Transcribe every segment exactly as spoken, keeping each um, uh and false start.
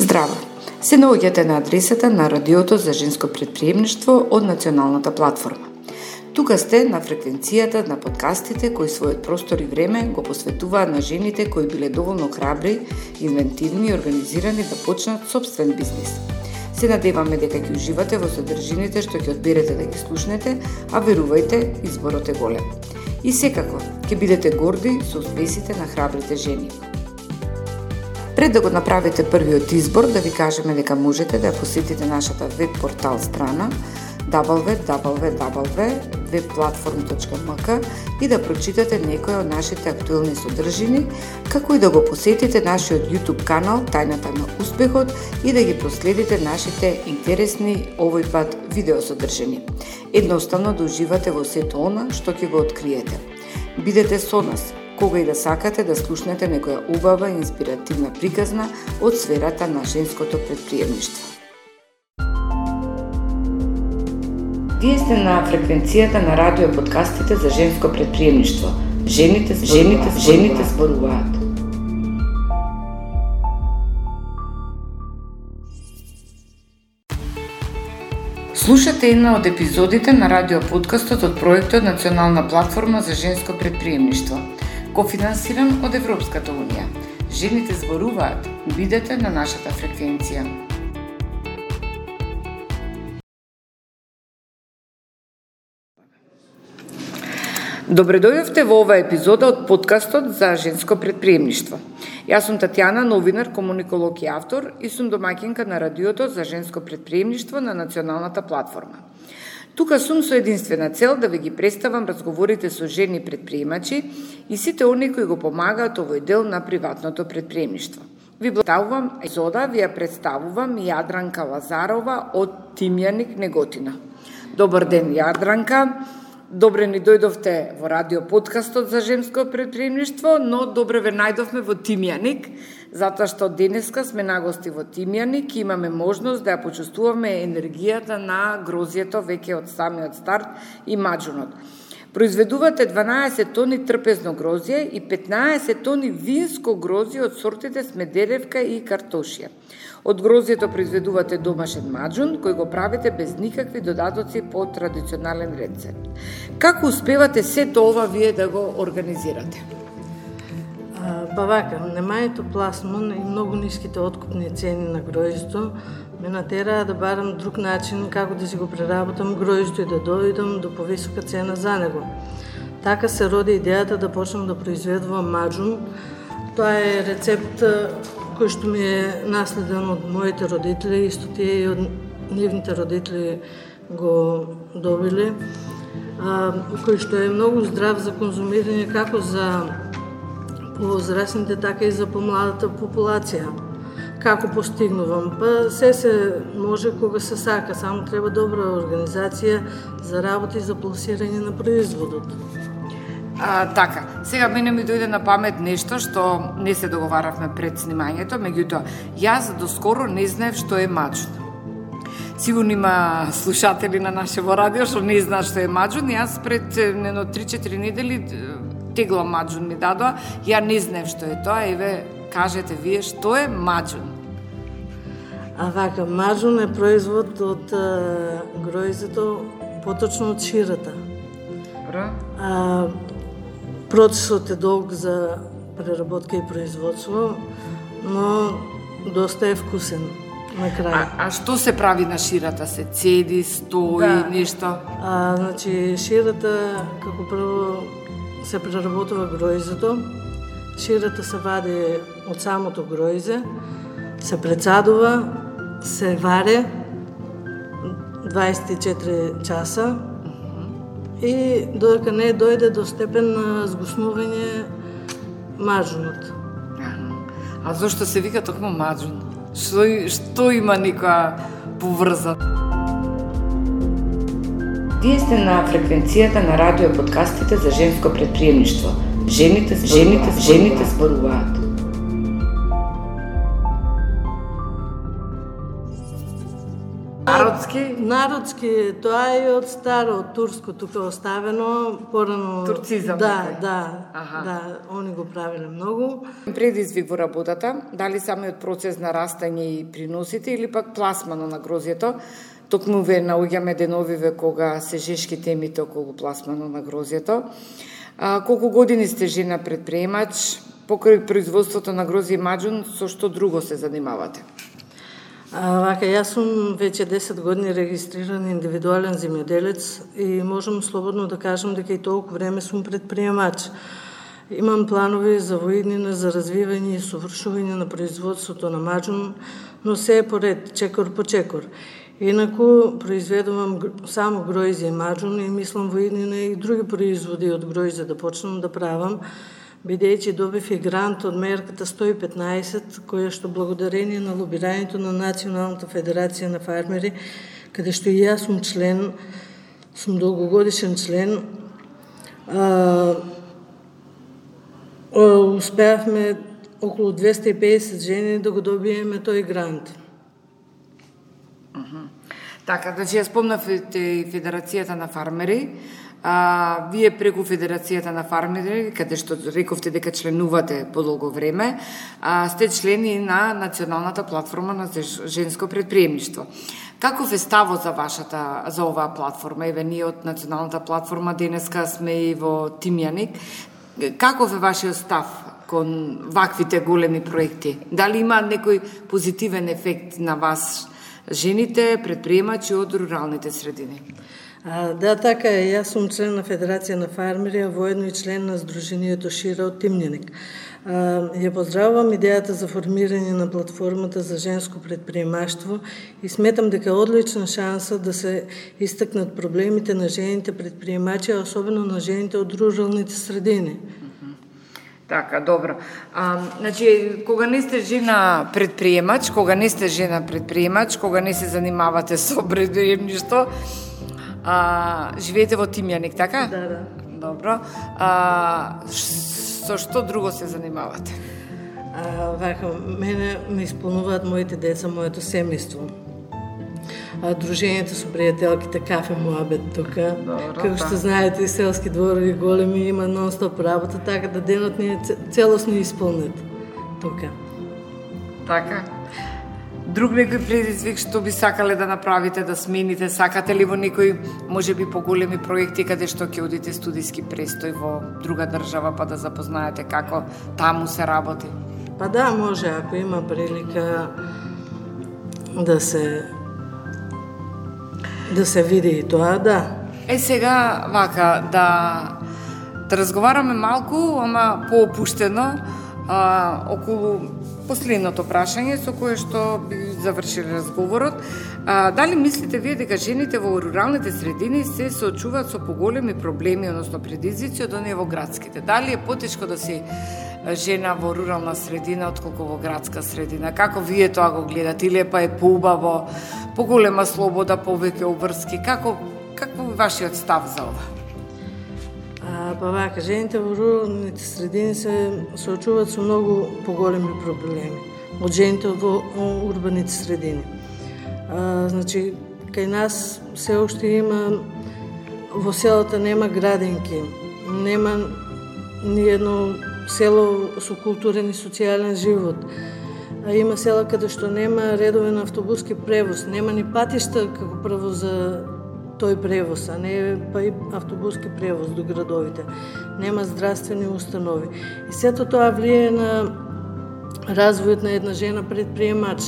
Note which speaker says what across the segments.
Speaker 1: Здраво! Се наоѓате на адресата на Радиото за женско претприемништво од Националната платформа. Тука сте на фреквенцијата на подкастите кои својот простор и време го посветуваат на жените кои биле доволно храбри, инвентивни и организирани да почнат собствен бизнис. Се надеваме дека ќе уживате во содржините што ќе одберете да ги слушнете, а верувајте, изборот е голем. И секако, ќе бидете горди со успесите на храбрите жени. Пред да го направите првиот избор, да ви кажеме дека можете да посетите нашата веб портал страна дабл ю дабл ю дабл ю точка веб платформ точка ем ка и да прочитате некои од нашите актуелни содржини, како и да го посетите нашиот YouTube канал Тајната на успехот и да ги проследите нашите интересни овој пат видеосодржини. Едноставно да уживате во сето она што ќе го откриете. Бидете со нас кога и да сакате да слушнете некоја убава и инспиративна приказна од сферата на женското претприемништво. Вие сте на фреквенцијата на радио подкастите за женско претприемништво. Жените, жените, жените зборуваат. Слушате една од епизодите на радио подкастот од проектот Национална платформа за женско претприемништво, кофинансиран од Европската унија. Жените зборуваат. Бидете на нашата фреквенција. Добре дојдовте во оваа епизода од подкастот за женско претприемништво. Јас сум Татјана, новинар, комуниколог и автор и сум домаќинка на радиото за женско претприемништво на Националната платформа. Тука сум со единствена цел да ви ги представам разговорите со жени претприемачи и сите они кои го помагаат овој дел на приватното претприемништво. Ви представувам епизода, ви ја представувам Јадранка Лазарова од Тимјаник, Неготина. Добар ден, Јадранка. Добре ни дојдовте во радио подкастот за женско претприемништво, но добре ве најдовме во Тимјаник, затоа што денеска сме нагости во Тимјаник и имаме можност да ја почувствуваме енергијата на грозјето веќе од самиот старт и маџунот. Произведувате дванаесет тони трпезно грозје и петнаесет тони винско грозје од сортите Смедеревка и Картошија. Од грозјето произведувате домашен маџун, кој го правите без никакви додатоци по традиционален рецепт. Како успевате сето ова вие да го организирате?
Speaker 2: Па вака, немањето пласмон и многу ниските откупни цени на гројето ме натераа да барам друг начин како да си го преработам гројето и да дојдам до повисока цена за него. Така се роди идејата да почнам да произведувам маџун. Тоа е рецепт кој што ми е наследен од моите родители, исто тие и од нивните родители го добиле, кој што е многу здрав за конзумирање како за повозрастните, така и за помладата популација. Како постигнувам? Па се се може кога се сака, само треба добра организација за работа и за пласирање на производот.
Speaker 1: А, така, сега мене ми дојде на памет нешто што не се договаравме пред снимањето, меѓутоа, јас доскоро не знаев што е маџун. Сигурно има слушатели на нашево радио што не знаат што е маџун. Јас пред едно три-четири недели тегла маџун ми дадоа, ја не знаев што е тоа, еве, кажете вие што е маџун.
Speaker 2: А вака, маџун е производ од гројзето, поточно од ширата. А, процесот е долг за преработка и производство, но доста е вкусен на крај.
Speaker 1: А, а што се прави на ширата? Се цеди, стои, да. Нешто?
Speaker 2: А, значи, ширата, како прво се преработува гројзето, ширата се вади од самото гројзе, се прецадува, се варе дваесет и четири часа, и додека не дојде до степен на згуснување маџунот.
Speaker 1: А зошто се вика токму маџун? Што, што има некоја поврза? Вие сте на фреквенцијата на радио подкастите за женско претприемништво. Жените, жените, жените зборуваат. народски?
Speaker 2: Народски, тоа е од старо, од турско, тука оставено, порано...
Speaker 1: Турцизам.
Speaker 2: Да,
Speaker 1: некој.
Speaker 2: да,
Speaker 1: Аха.
Speaker 2: да, они го правиле многу.
Speaker 1: Предизвик во работата, дали самиот процес на растање и приносите или пак пласмано на грозјето, токму ве наоѓаме деновиве кога се жешки темите околу пласмано на грозјето. А, колку години сте жена предприемач, покрај производството на грозје и маџун, со што друго се занимавате?
Speaker 2: А, вака, јас сум веќе десет години регистриран индивидуален земјоделец и можам слободно да кажам дека и толку време сум предприемач. Имам планови за воиднина, за развивање и совршување на производството на маџун, но се е поред, чекор по чекор. Инаку, произведувам само гројзе и маџун и мислам воиднина и други производи од гројзе да почнам да правам, бидејќи добив и грант од мерката сто и петнаесет, која што благодарение на лобирањето на Националната федерација на фармери, каде што и јас сум член, сум долгогодишен член, а, успеавме околу двеста и педесет жени да го добиеме тој грант.
Speaker 1: Така, значи ја спомнавте и Федерацијата на фармери. А, вие преку Федерацијата на фармери, каде што рековте дека членувате подолго време, а, сте члени на Националната платформа на женско предприемништво. Каков е ставот за вашата, за оваа платформа? Еве, ние од Националната платформа денеска сме и во Тимјаник. Каков е вашиот став кон ваквите големи проекти? Дали има некој позитивен ефект на вас, жените, предприемачи од руралните средини?
Speaker 2: А, да, така е. Јас сум член на Федерација на фармери, а воедно и член на Сдруженијето Шира од Тимјаник. А, ја поздравувам идејата за формирање на платформата за женско предприемаштво и сметам дека е одлична шанса да се истакнат проблемите на жените предприемачи, а особено на жените од руралните средини.
Speaker 1: Така, добро. А, значи, кога не сте жена предприемач, кога не сте жена предприемач, кога не се занимавате со предприемништво, а, живеете во Тимјаник, така?
Speaker 2: Да, да.
Speaker 1: Добро. А, со што друго се занимавате?
Speaker 2: А, вака, мене ме исполнуваат моите деца, моето семејство. А, дружењето со пријателките Кафе Муабет тука.
Speaker 1: Добро,
Speaker 2: Како што знаете, селски дворови големи има нон-стоп работа, така да денот ни е целосно исполнет тука.
Speaker 1: Така. Друг некој предизвик што би сакале да направите, да смените, сакате ли во некои можеби поголеми проекти каде што ќе одите студиски престој во друга држава па да запознаете како таму се работи?
Speaker 2: Па да, може, ако има прилика да се да се види и тоа, да.
Speaker 1: Е, сега, вака, да, да разговараме малку, ама поопуштено, а, околу последното прашање со кое што би завршили разговорот. А, дали мислите вие дека жените во руралните средини се соочуваат со поголеми проблеми, односно предизвици од оние во градските? Дали е потешко да си жена во рурална средина отколку во градска средина? Како вие тоа го гледате? Или па е поубаво, поголема слобода, повеќе обврски? Како, какво е вашиот став за ова?
Speaker 2: А, па вака, жените во руралните средини се соочуваат со многу поголеми проблеми од жените во урбаните средини. А, значи, кај нас се уште има, во селата нема градинки, нема ни едно село со културен и социјален живот. А има села каде што нема редовен автобуски превоз, нема ни патишта како прво за тој превоз, а не па и автобуски превоз до градовите. Нема здравствени установи. И сето тоа влие на развојот на една жена предприемач.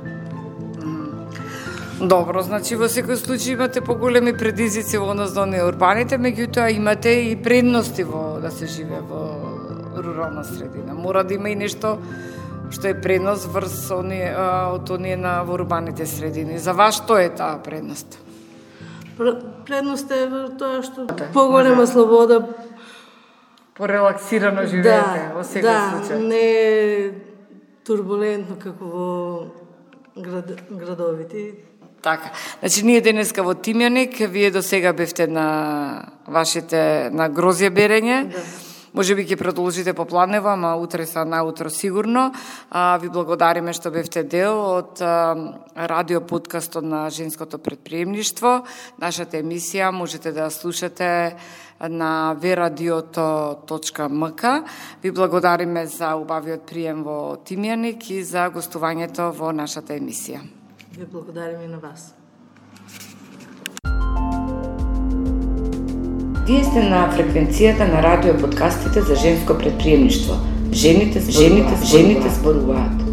Speaker 1: Добро, значи во секој случај имате поголеми предизвици во однос на урбаните, меѓутоа имате и предности во да се живее во рурална средина. Мора да има и нешто што е предност врз оние, од оние на во урбаните средини. За вас што е таа предност?
Speaker 2: Предност е во тоа што поголема слобода,
Speaker 1: порелаксирано живеете во секој
Speaker 2: да,
Speaker 1: случај.
Speaker 2: Да, не е турбулентно како во град, градовите.
Speaker 1: Така. Значи ние денеска во Тимјаник, вие до сега бевте на вашите на грозје берење.
Speaker 2: Да.
Speaker 1: Може би ќе продолжите по планева, ама утре са наутро сигурно. А, ви благодариме што бевте дел од а, радио подкастот на Женското предприемништво. Нашата емисија можете да слушате на верадиото точка ем ка. Ви благодариме за убавиот прием во Тимјаник и за гостувањето во нашата емисија.
Speaker 2: Ви благодариме и на вас.
Speaker 1: Вие сте на фреквенцијата на радио подкастите за женско предприемништво. Жените, жените, жените зборуваат.